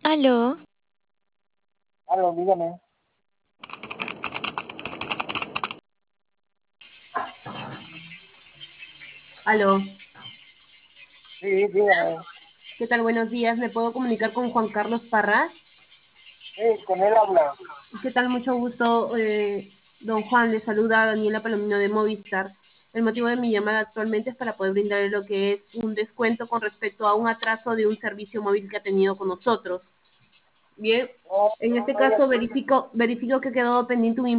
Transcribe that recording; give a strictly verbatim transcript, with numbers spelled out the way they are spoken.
Aló, Aló, dígame. Aló, Sí, dígame. ¿qué tal? Buenos días. ¿Me puedo comunicar con Juan Carlos Parras? Sí, con él habla. ¿Qué tal? Mucho gusto, eh, don Juan. Le saluda Daniela Palomino de Movistar. El motivo de mi llamada actualmente es para poder brindarle lo que es un descuento con respecto a un atraso de un servicio móvil que ha tenido con nosotros. Bien, No, en no, este no hay caso atraso. verifico, verifico que quedó pendiente un